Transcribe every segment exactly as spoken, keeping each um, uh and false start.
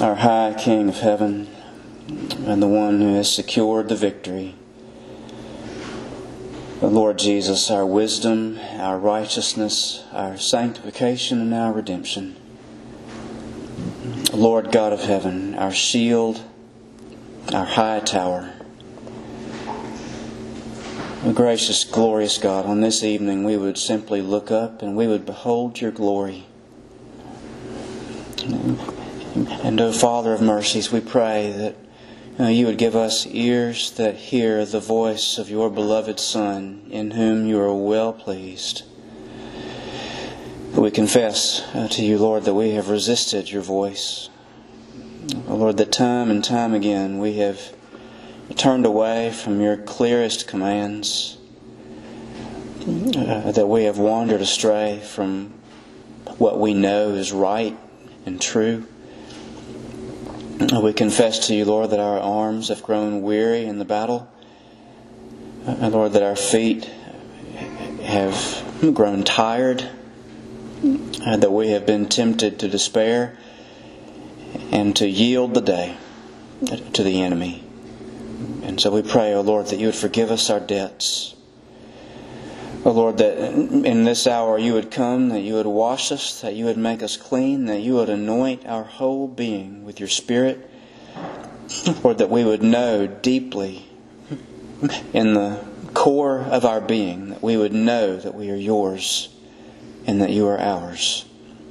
our high King of heaven, and the one who has secured the victory. Lord Jesus, our wisdom, our righteousness, our sanctification, and our redemption. Lord God of heaven, our shield, our high tower. Gracious, glorious God, on this evening we would simply look up and we would behold your glory. And, O Father of mercies, we pray that uh, you would give us ears that hear the voice of your beloved Son, in whom you are well pleased. We confess uh, to you, Lord, that we have resisted your voice. Oh, Lord, that time and time again we have turned away from your clearest commands, uh, that we have wandered astray from what we know is right and true. We confess to you, Lord, that our arms have grown weary in the battle. And Lord, that our feet have grown tired. And that we have been tempted to despair and to yield the day to the enemy. And so we pray, O Lord, that you would forgive us our debts. O Lord, that in this hour you would come, that you would wash us, that you would make us clean, that you would anoint our whole being with your Spirit. Lord, that we would know deeply in the core of our being, that we would know that we are yours and that you are ours.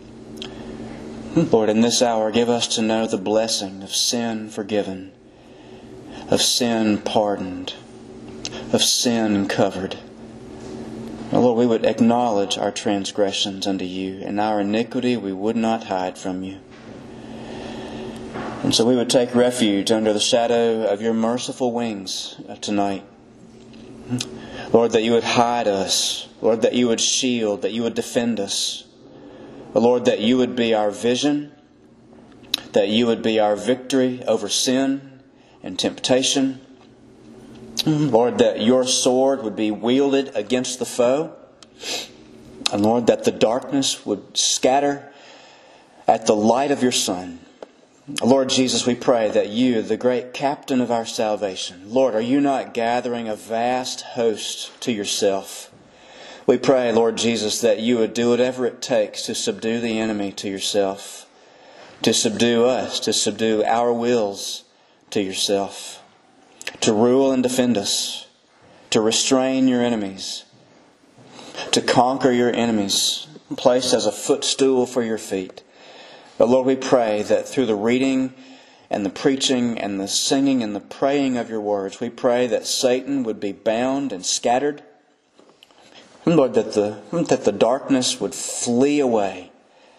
Lord, in this hour, give us to know the blessing of sin forgiven, of sin pardoned, of sin covered. Lord, we would acknowledge our transgressions unto you, and our iniquity we would not hide from you. And so we would take refuge under the shadow of your merciful wings tonight. Lord, that you would hide us. Lord, that you would shield, that you would defend us. Lord, that you would be our vision, that you would be our victory over sin and temptation. Lord, that your sword would be wielded against the foe. And Lord, that the darkness would scatter at the light of your Son. Lord Jesus, we pray that you, the great captain of our salvation, Lord, are you not gathering a vast host to yourself? We pray, Lord Jesus, that you would do whatever it takes to subdue the enemy to yourself, to subdue us, to subdue our wills to yourself, to rule and defend us, to restrain your enemies, to conquer your enemies, placed as a footstool for your feet. But Lord, we pray that through the reading and the preaching and the singing and the praying of your words, we pray that Satan would be bound and scattered. Lord, that the, that the darkness would flee away.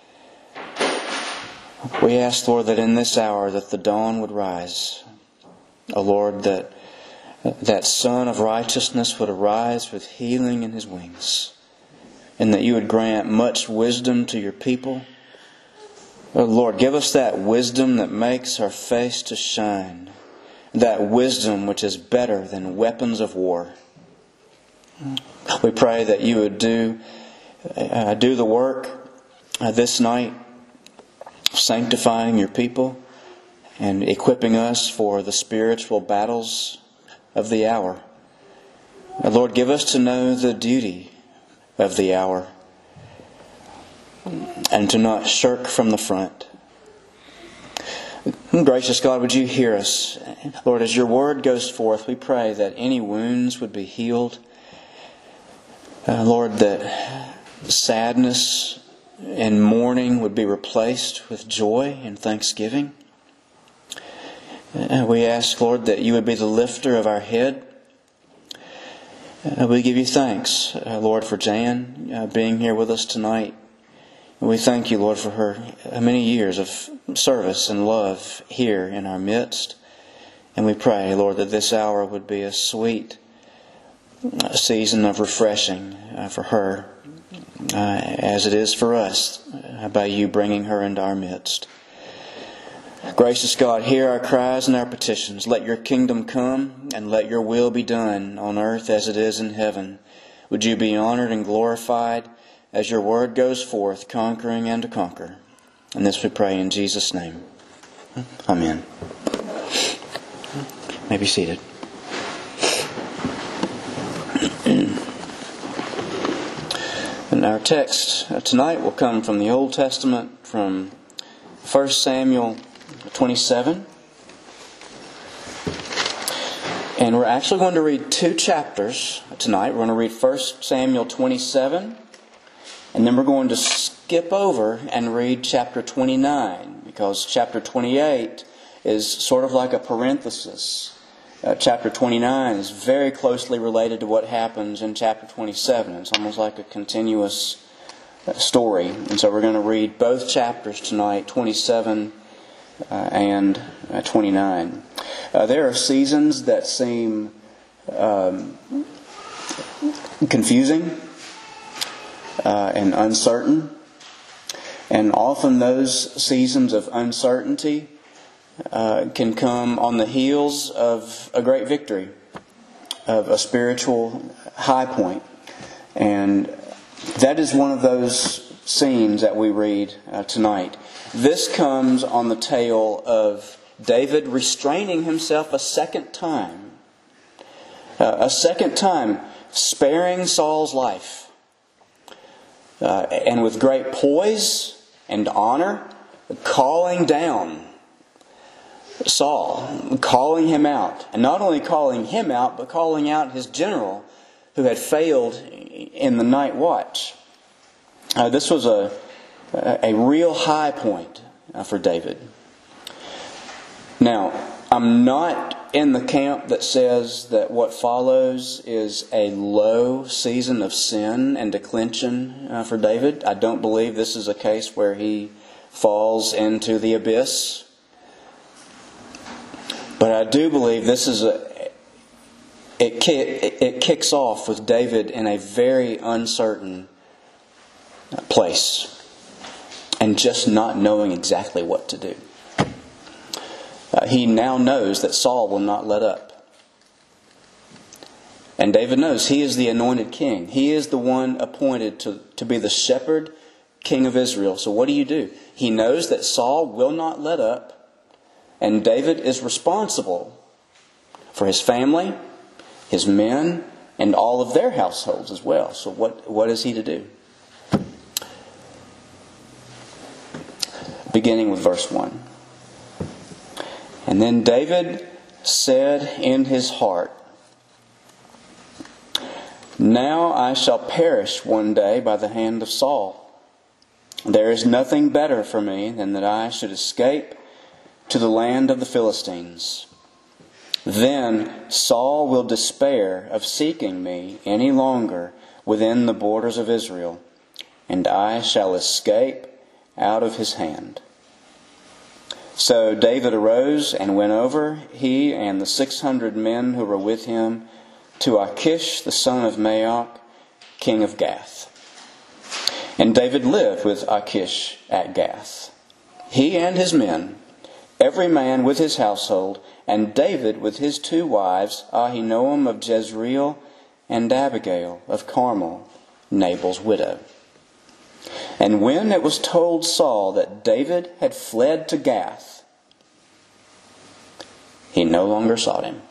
We ask, Lord, that in this hour that the dawn would rise. O Lord, that that Son of righteousness would arise with healing in his wings. And that you would grant much wisdom to your people. Oh Lord, give us that wisdom that makes our face to shine. That wisdom which is better than weapons of war. We pray that you would do, uh, do the work uh, this night, sanctifying your people and equipping us for the spiritual battles of the hour. Uh, Lord, give us to know the duty of the hour and to not shirk from the front. Gracious God, would you hear us? Lord, as your word goes forth, we pray that any wounds would be healed. Uh, Lord, that sadness and mourning would be replaced with joy and thanksgiving. Uh, we ask, Lord, that you would be the lifter of our head. Uh, we give you thanks, uh, Lord, for Jan uh, being here with us tonight. And we thank you, Lord, for her many years of service and love here in our midst. And we pray, Lord, that this hour would be a sweet season of refreshing uh, for her, uh, as it is for us, uh, by you bringing her into our midst. Gracious God, hear our cries and our petitions. Let your kingdom come and let your will be done on earth as it is in heaven. Would you be honored and glorified as your word goes forth, conquering and to conquer. And this we pray in Jesus' name. Amen. You may be seated. And our text tonight will come from the Old Testament, from First Samuel twenty-seven. And we're actually going to read two chapters tonight. We're going to read First Samuel twenty-seven, and then we're going to skip over and read chapter twenty-nine, because chapter twenty-eight is sort of like a parenthesis. Uh, chapter twenty-nine is very closely related to what happens in chapter twenty-seven. It's almost like a continuous uh, story. And so we're going to read both chapters tonight, twenty-seven uh, and uh, twenty-nine. Uh, there are seasons that seem um, confusing uh, and uncertain. And often those seasons of uncertainty Uh, can come on the heels of a great victory, of a spiritual high point. And that is one of those scenes that we read uh, tonight. This comes on the tail of David restraining himself a second time. Uh, a second time, sparing Saul's life. Uh, and with great poise and honor, calling down Saul, calling him out. And not only calling him out, but calling out his general who had failed in the night watch. Uh, this was a, a real high point uh, for David. Now, I'm not in the camp that says that what follows is a low season of sin and declension uh, for David. I don't believe this is a case where he falls into the abyss. But I do believe this is a it it kicks off with David in a very uncertain place and just not knowing exactly what to do. Uh, he now knows that Saul will not let up. And David knows he is the anointed king. He is the one appointed to, to be the shepherd king of Israel. So what do you do? He knows that Saul will not let up. And David is responsible for his family, his men, and all of their households as well. So what, what is he to do? Beginning with verse one. And then David said in his heart, "Now I shall perish one day by the hand of Saul. There is nothing better for me than that I should escape to the land of the Philistines. Then Saul will despair of seeking me any longer within the borders of Israel, and I shall escape out of his hand." So David arose and went over, he and the six hundred men who were with him, to Achish the son of Maoch, king of Gath. And David lived with Achish at Gath, he and his men, every man with his household, and David with his two wives, Ahinoam of Jezreel and Abigail of Carmel, Nabal's widow. And when it was told Saul that David had fled to Gath, he no longer sought him.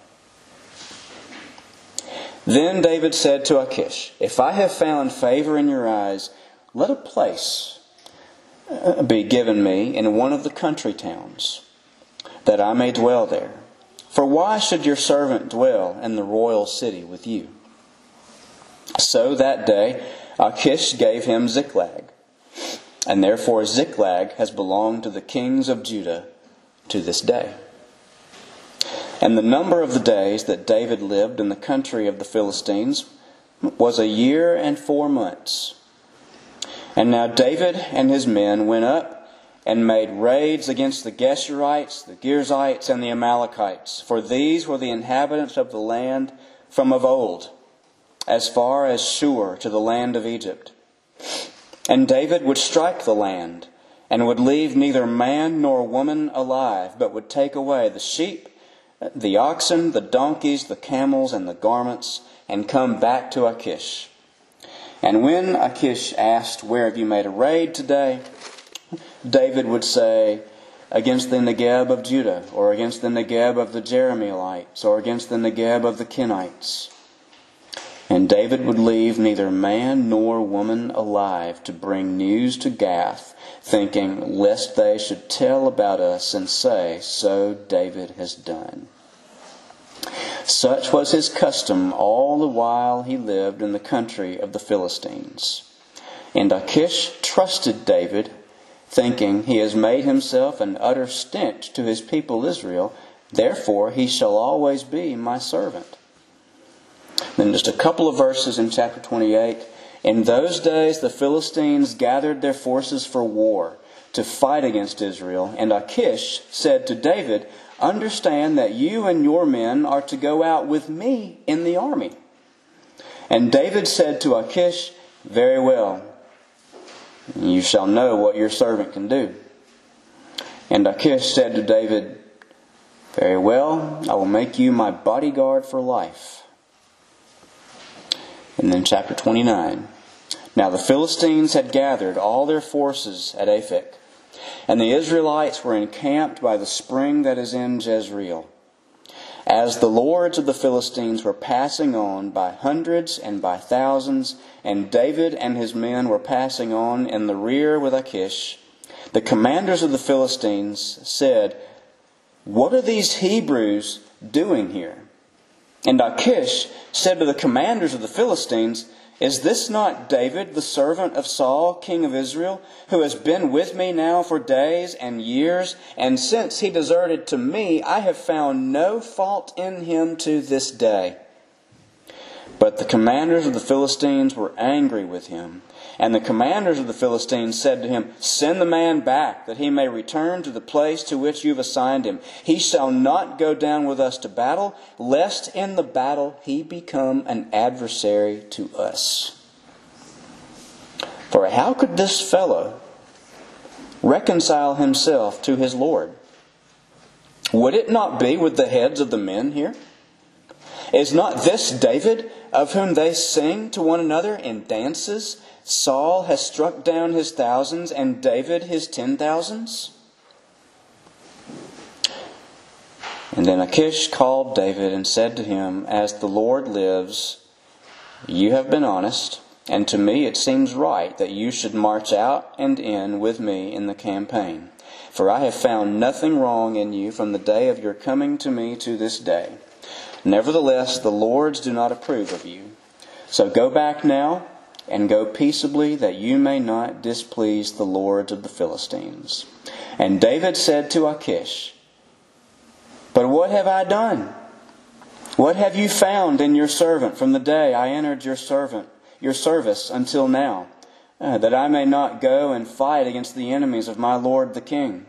Then David said to Achish, "If I have found favor in your eyes, let a place be given me in one of the country towns, that I may dwell there. For why should your servant dwell in the royal city with you?" So that day Achish gave him Ziklag, and therefore Ziklag has belonged to the kings of Judah to this day. And the number of the days that David lived in the country of the Philistines was a year and four months. And now David and his men went up and made raids against the Geshurites, the Girzites, and the Amalekites, for these were the inhabitants of the land from of old, as far as Shur to the land of Egypt. And David would strike the land, and would leave neither man nor woman alive, but would take away the sheep, the oxen, the donkeys, the camels, and the garments, and come back to Achish. And when Achish asked, "Where have you made a raid today?" David would say, against the Negeb of Judah, or against the Negeb of the Jerahmeelites, or against the Negeb of the Kenites. And David would leave neither man nor woman alive to bring news to Gath, thinking, lest they should tell about us and say, so David has done. Such was his custom all the while he lived in the country of the Philistines. And Achish trusted David, thinking, he has made himself an utter stench to his people Israel, therefore he shall always be my servant. Then just a couple of verses in chapter twenty-eight. In those days the Philistines gathered their forces for war to fight against Israel. And Achish said to David, understand that you and your men are to go out with me in the army. And David said to Achish, very well, you shall know what your servant can do. And Achish said to David, very well, I will make you my bodyguard for life. And then chapter twenty-nine. Now the Philistines had gathered all their forces at Aphek, and the Israelites were encamped by the spring that is in Jezreel. As the lords of the Philistines were passing on by hundreds and by thousands, and David and his men were passing on in the rear with Achish, the commanders of the Philistines said, what are these Hebrews doing here? And Achish said to the commanders of the Philistines, is this not David, the servant of Saul, king of Israel, who has been with me now for days and years? And since he deserted to me, I have found no fault in him to this day. But the commanders of the Philistines were angry with him. And the commanders of the Philistines said to him, send the man back, that he may return to the place to which you have assigned him. He shall not go down with us to battle, lest in the battle he become an adversary to us. For how could this fellow reconcile himself to his Lord? Would it not be with the heads of the men here? Is not this David, of whom they sing to one another in dances? Saul has struck down his thousands, and David his ten thousands? And then Achish called David and said to him, as the Lord lives, you have been honest, and to me it seems right that you should march out and in with me in the campaign. For I have found nothing wrong in you from the day of your coming to me to this day. Nevertheless, the lords do not approve of you. So go back now, and go peaceably, that you may not displease the lords of the Philistines. And David said to Achish, but what have I done? What have you found in your servant from the day I entered your servant, your service until now, uh, that I may not go and fight against the enemies of my lord the king?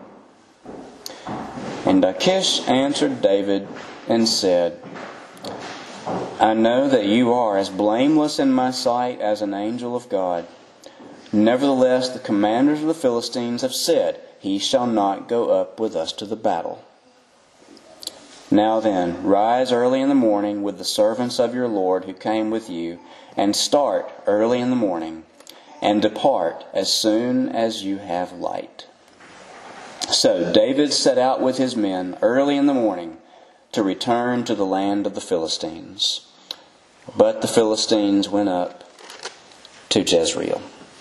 And Achish answered David and said, I know that you are as blameless in my sight as an angel of God. Nevertheless, the commanders of the Philistines have said, he shall not go up with us to the battle. Now then, rise early in the morning with the servants of your Lord who came with you, and start early in the morning, and depart as soon as you have light. So David set out with his men early in the morning to return to the land of the Philistines. But the Philistines went up to Jezreel.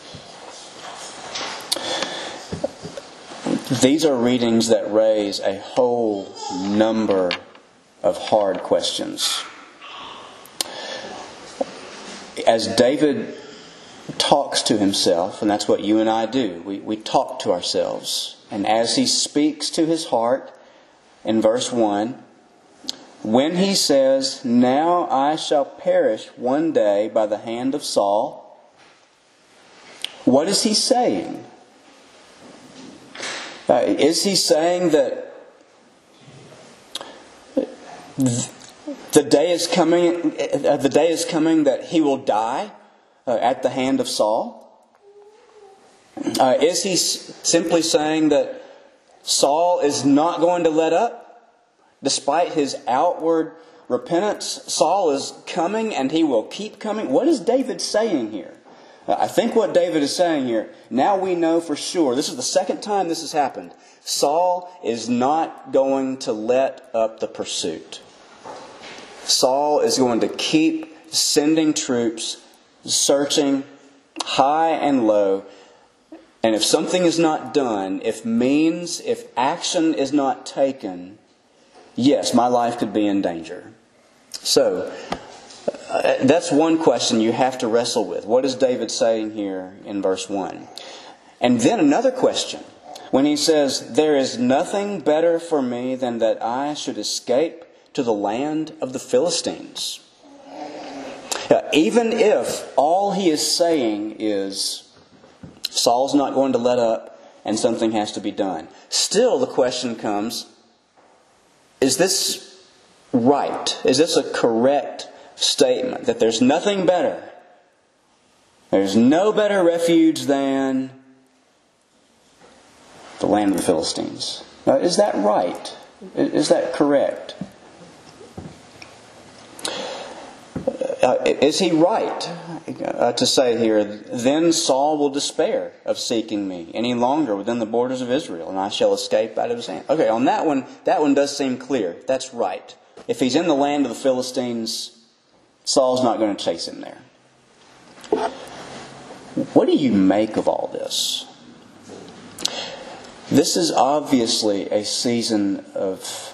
These are readings that raise a whole number of hard questions. As David talks to himself, and that's what you and I do, we, we talk to ourselves. And as he speaks to his heart, in verse one, when he says, now I shall perish one day by the hand of Saul, what is he saying? Uh, is he saying that the day is coming, uh, the day is coming that he will die uh, at the hand of Saul? Uh, is he s- simply saying that Saul is not going to let up? Despite his outward repentance, Saul is coming and he will keep coming. What is David saying here? I think what David is saying here, now we know for sure, this is the second time this has happened, Saul is not going to let up the pursuit. Saul is going to keep sending troops, searching high and low. And if something is not done, if means, if action is not taken, yes, my life could be in danger. So, uh, that's one question you have to wrestle with. What is David saying here in verse one? And then another question. When he says, there is nothing better for me than that I should escape to the land of the Philistines. Uh, even if all he is saying is, Saul's not going to let up and something has to be done. Still the question comes, is this right? Is this a correct statement? That there's nothing better. There's no better refuge than the land of the Philistines. Now, is that right? Is that correct? Uh, is he right uh, to say here, then Saul will despair of seeking me any longer within the borders of Israel, and I shall escape out of his hand? Okay, on that one, that one does seem clear. That's right. If he's in the land of the Philistines, Saul's not going to chase him there. What do you make of all this? This is obviously a season of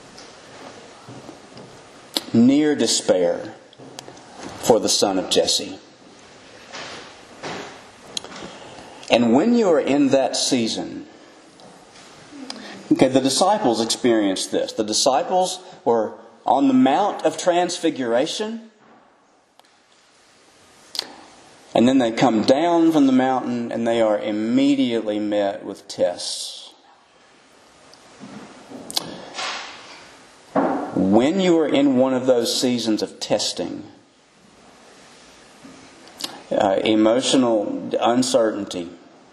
near despair for the son of Jesse. And when you are in that season, okay, the disciples experienced this. The disciples were on the Mount of Transfiguration, and then they come down from the mountain and they are immediately met with tests. When you are in one of those seasons of testing, uh, emotional uncertainty,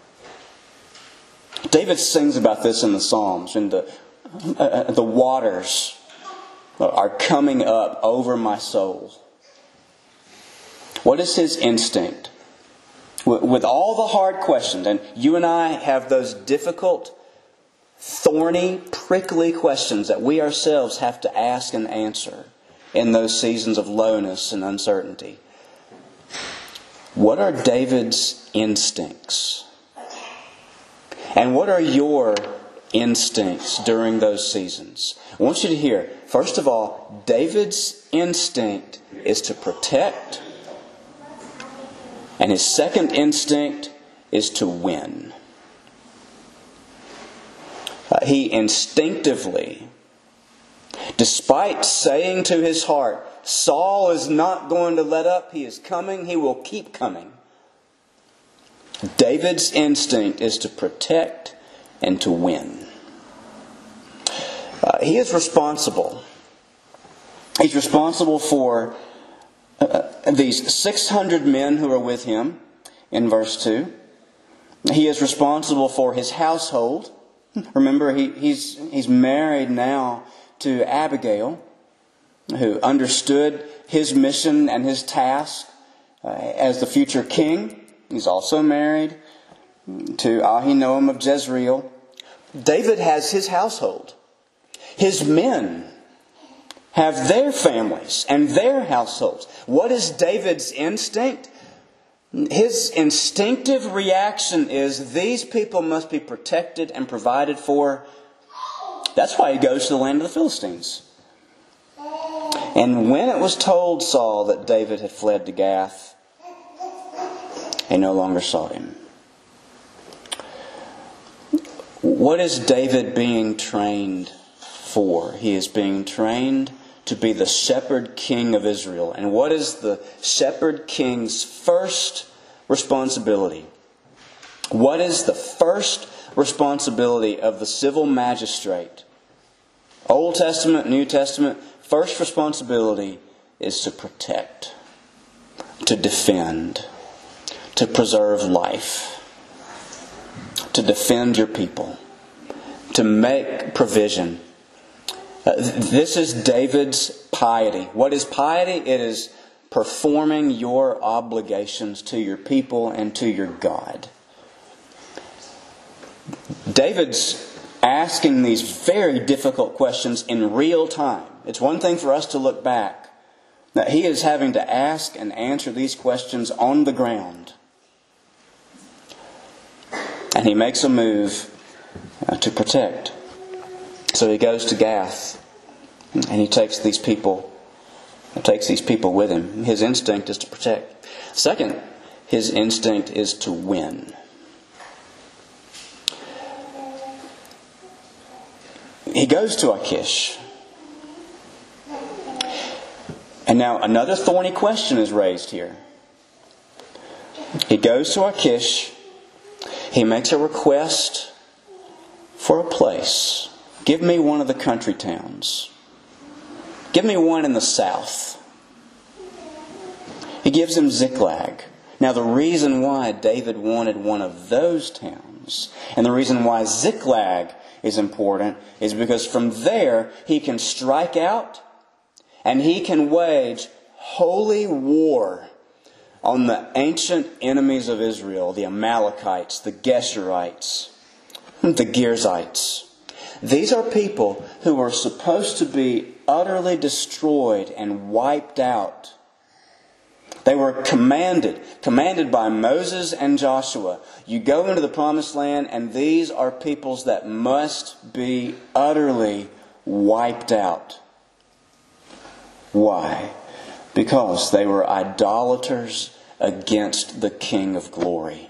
David sings about this in the Psalms. And the, uh, the waters are coming up over my soul. What is his instinct? With all the hard questions, and you and I have those difficult, thorny, prickly questions that we ourselves have to ask and answer in those seasons of lowness and uncertainty. What are David's instincts? And what are your instincts during those seasons? I want you to hear, first of all, David's instinct is to protect. And his second instinct is to win. Uh, he instinctively, despite saying to his heart, Saul is not going to let up, he is coming, he will keep coming. David's instinct is to protect and to win. Uh, he is responsible. He's responsible for Uh, these six hundred men who are with him in verse two. He is responsible for his household. Remember, he, he's, he's married now to Abigail, who understood his mission and his task uh, as the future king. He's also married to Ahinoam of Jezreel. David has his household. His men have their families and their households. What is David's instinct? His instinctive reaction is these people must be protected and provided for. That's why he goes to the land of the Philistines. And when it was told Saul that David had fled to Gath, he no longer sought him. What is David being trained for? He is being trained to be the shepherd king of Israel. And what is the shepherd king's first responsibility? What is the first responsibility of the civil magistrate? Old Testament, New Testament, first responsibility is to protect, to defend, to preserve life, to defend your people, to make provision. Uh, this is David's piety. What is piety? It is performing your obligations to your people and to your God. David's asking these very difficult questions in real time. It's one thing for us to look back. Now, he is having to ask and answer these questions on the ground. And he makes a move uh, to protect. So he goes to Gath and he takes these people, takes these people with him. His instinct is to protect. Second, his instinct is to win. He goes to Achish. And now another thorny question is raised here. He goes to Achish. He makes a request for a place. Give me one of the country towns. Give me one in the south. He gives him Ziklag. Now the reason why David wanted one of those towns, and the reason why Ziklag is important, is because from there he can strike out and he can wage holy war on the ancient enemies of Israel, the Amalekites, the Geshurites, the Girzites. These are people who are supposed to be utterly destroyed and wiped out. They were commanded, commanded by Moses and Joshua. You go into the promised land and these are peoples that must be utterly wiped out. Why? Because they were idolaters against the King of Glory.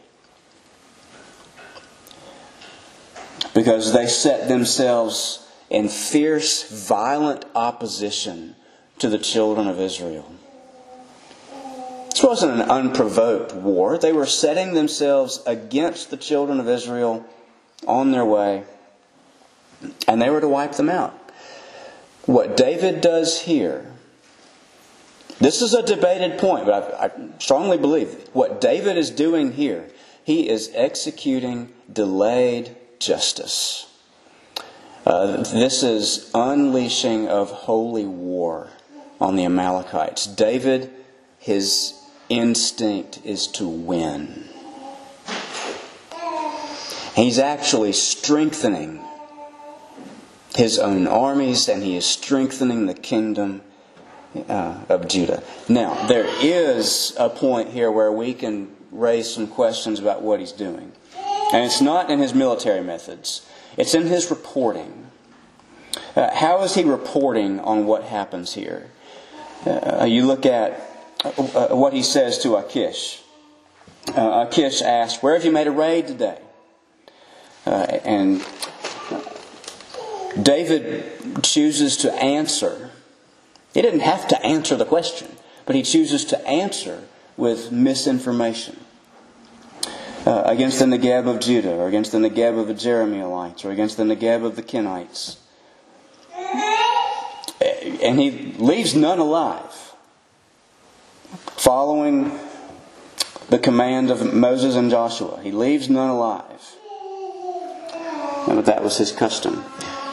Because they set themselves in fierce, violent opposition to the children of Israel. This wasn't an unprovoked war. They were setting themselves against the children of Israel on their way, and they were to wipe them out. What David does here, this is a debated point, but I, I strongly believe what David is doing here, he is executing delayed justice. Uh, this is unleashing of holy war on the Amalekites. David, his instinct is to win. He's actually strengthening his own armies, and he is strengthening the kingdom uh, of Judah. Now, there is a point here where we can raise some questions about what he's doing. And it's not in his military methods. It's in his reporting. Uh, how is he reporting on what happens here? Uh, you look at uh, what he says to Achish. Uh, Achish asks, "Where have you made a raid today?" Uh, and David chooses to answer. He didn't have to answer the question, but he chooses to answer with misinformation. Uh, against the Negeb of Judah, or against the Negeb of the Jerahmeelites, or against the Negeb of the Kenites. And he leaves none alive, following the command of Moses and Joshua. He leaves none alive. But that was his custom.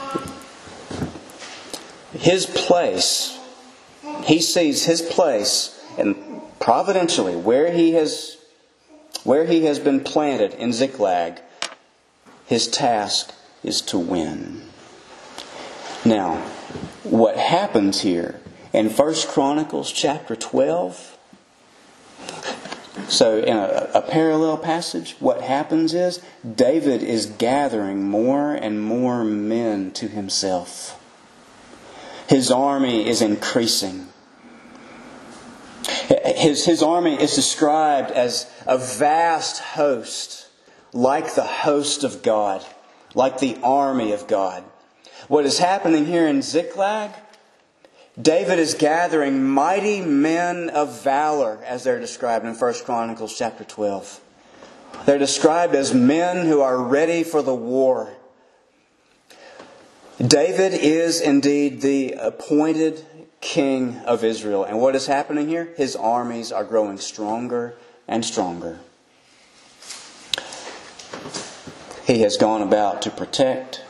His place, he sees his place, and providentially, where he has Where he has been planted in Ziklag, his task is to win. Now, what happens here in First Chronicles chapter twelve, so in a, a parallel passage, what happens is David is gathering more and more men to himself. His army is increasing. His, his army is described as a vast host, like the host of God, like the army of God. What is happening here in Ziklag? David is gathering mighty men of valor, as they're described in First Chronicles chapter twelve. They're described as men who are ready for the war. David is indeed the appointed King of Israel. And what is happening here? His armies are growing stronger and stronger. He has gone about to protect,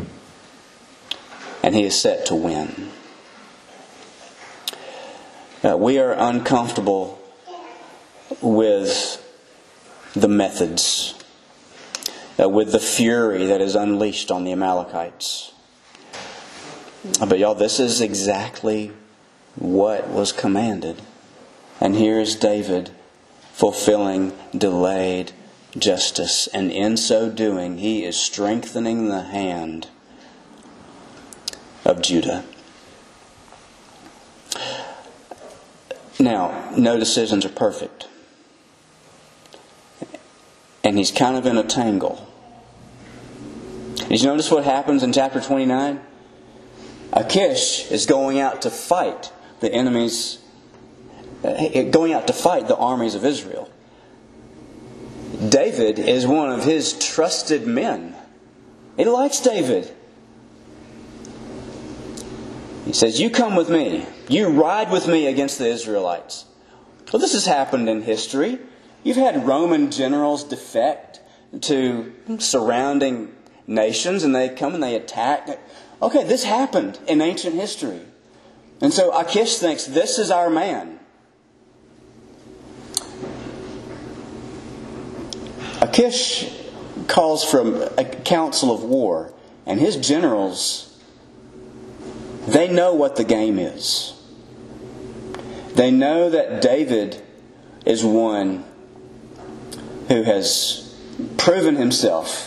and he is set to win. Uh, we are uncomfortable with the methods, uh, with the fury that is unleashed on the Amalekites. But y'all, this is exactly what was commanded. And here is David fulfilling delayed justice. And in so doing, he is strengthening the hand of Judah. Now, no decisions are perfect. And he's kind of in a tangle. Did you notice what happens in chapter twenty-nine? Achish is going out to fight the enemies, going out to fight the armies of Israel. David is one of his trusted men. He likes David. He says, you come with me. You ride with me against the Israelites. Well, this has happened in history. You've had Roman generals defect to surrounding nations, and they come and they attack. Okay, this happened in ancient history. And so Achish thinks, this is our man. Achish calls for a council of war, and his generals, they know what the game is. They know that David is one who has proven himself.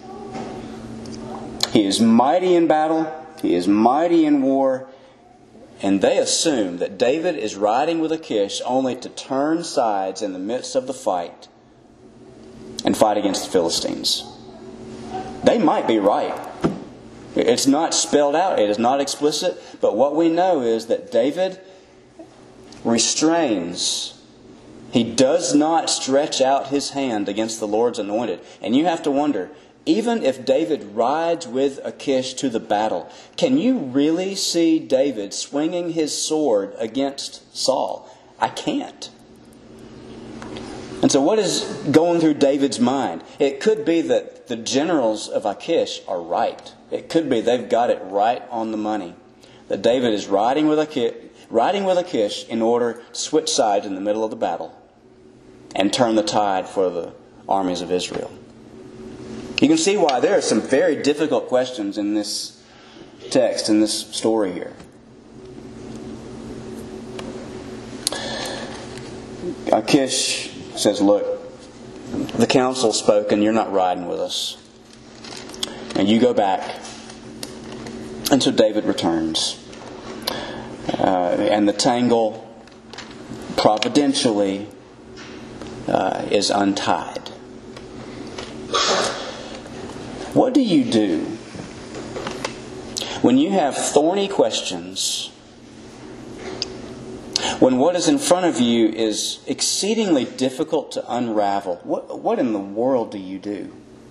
He is mighty in battle. He is mighty in war. And they assume that David is riding with Achish only to turn sides in the midst of the fight and fight against the Philistines. They might be right. It's not spelled out. It is not explicit. But what we know is that David restrains. He does not stretch out his hand against the Lord's anointed. And you have to wonder, even if David rides with Achish to the battle, can you really see David swinging his sword against Saul? I can't. And so what is going through David's mind? It could be that the generals of Achish are right. It could be they've got it right on the money. That David is riding with Achish, riding with Achish in order to switch sides in the middle of the battle and turn the tide for the armies of Israel. You can see why there are some very difficult questions in this text, in this story here. Achish says, look, the council spoke and you're not riding with us. And you go back. And so David returns. Uh, and the tangle, providentially, uh, is untied. What do you do when you have thorny questions, when what is in front of you is exceedingly difficult to unravel? What, what in the world do you do?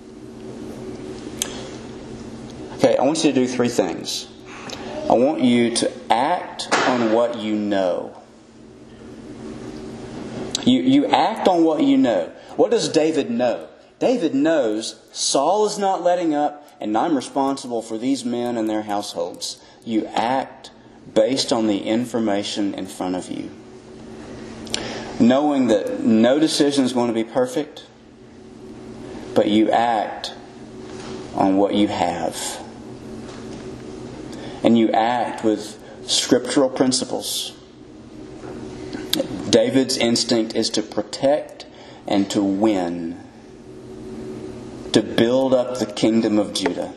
Okay, I want you to do three things. I want you to act on what you know. You, you act on what you know. What does David know? David knows Saul is not letting up, and I'm responsible for these men and their households. You act based on the information in front of you. Knowing that no decision is going to be perfect, but you act on what you have. And you act with scriptural principles. David's instinct is to protect and to win, to build up the kingdom of Judah.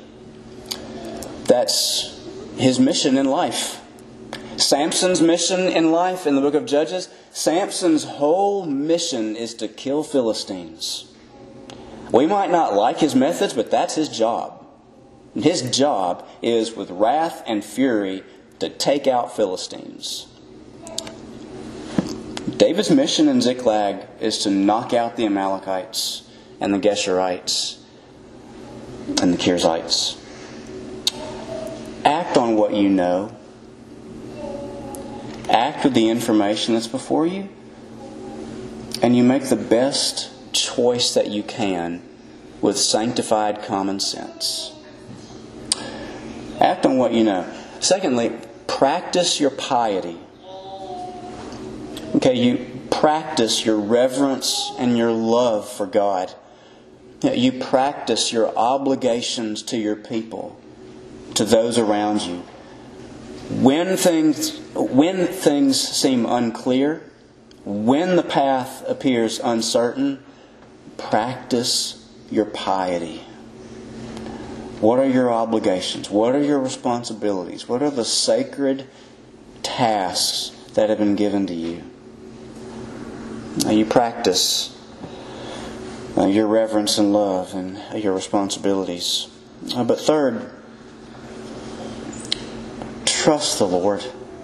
That's his mission in life. Samson's mission in life in the book of Judges, Samson's whole mission is to kill Philistines. We might not like his methods, but that's his job. His job is with wrath and fury to take out Philistines. David's mission in Ziklag is to knock out the Amalekites and the Geshurites and the Kirzites. Act on what you know. Act with the information that's before you. And you make the best choice that you can with sanctified common sense. Act on what you know. Secondly, practice your piety. Okay, you practice your reverence and your love for God. You practice your obligations to your people, to those around you. When things, when things seem unclear, when the path appears uncertain, practice your piety. What are your obligations? What are your responsibilities? What are the sacred tasks that have been given to you? Now you practice uh, your reverence and love and your responsibilities. Uh, but third, trust the Lord.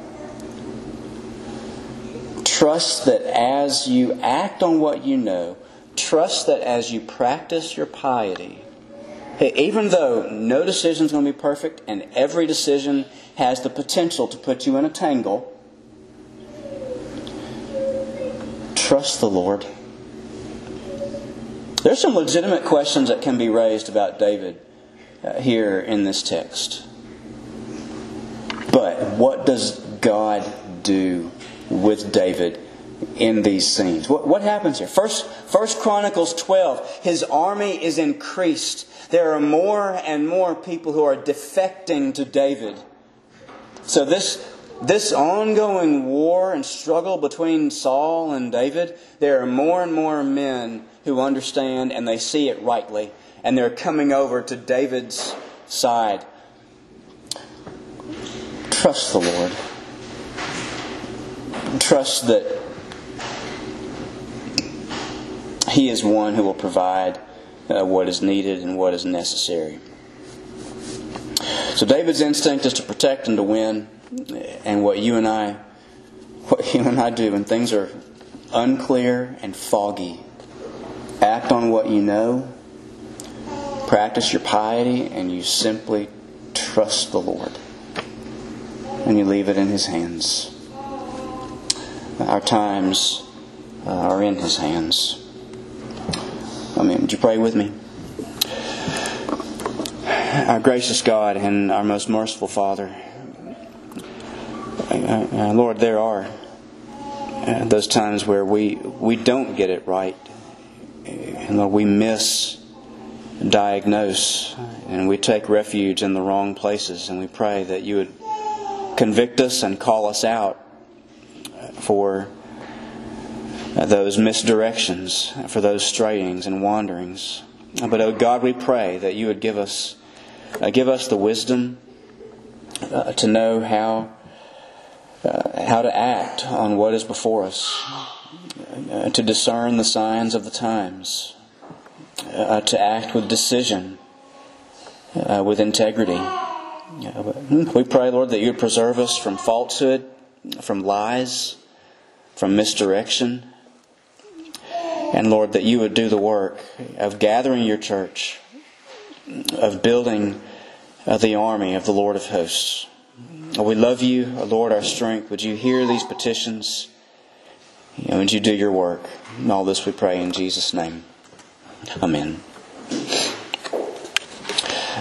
Trust that as you act on what you know, trust that as you practice your piety, even though no decision is going to be perfect and every decision has the potential to put you in a tangle, trust the Lord. There's some legitimate questions that can be raised about David uh, here in this text. But what does God do with David in these scenes? What, what happens here? First, First Chronicles twelve, his army is increased. There are more and more people who are defecting to David. So this, this ongoing war and struggle between Saul and David, there are more and more men who understand and they see it rightly. And they're coming over to David's side. Trust the Lord. Trust that He is one who will provide uh, what is needed and what is necessary. So David's instinct is to protect and to win. And what you and I, what you and I do when things are unclear and foggy, act on what you know, practice your piety, and you simply trust the Lord. And you leave it in His hands. Our times uh, are in His hands. Amen. Would you pray with me? Our gracious God and our most merciful Father, uh, uh, Lord, there are uh, those times where we, we don't get it right. And Lord, we misdiagnose and we take refuge in the wrong places. And we pray that you would convict us and call us out for those misdirections, for those strayings and wanderings. But, oh God, we pray that you would give us uh, give us the wisdom uh, to know how uh, how to act on what is before us, uh, to discern the signs of the times, uh, to act with decision, uh, with integrity. We pray, Lord, that you would preserve us from falsehood, from lies, from misdirection. And Lord, that you would do the work of gathering your church, of building the army of the Lord of hosts. We love you, Lord, our strength. Would you hear these petitions? Would you do your work? And all this we pray in Jesus' name. Amen.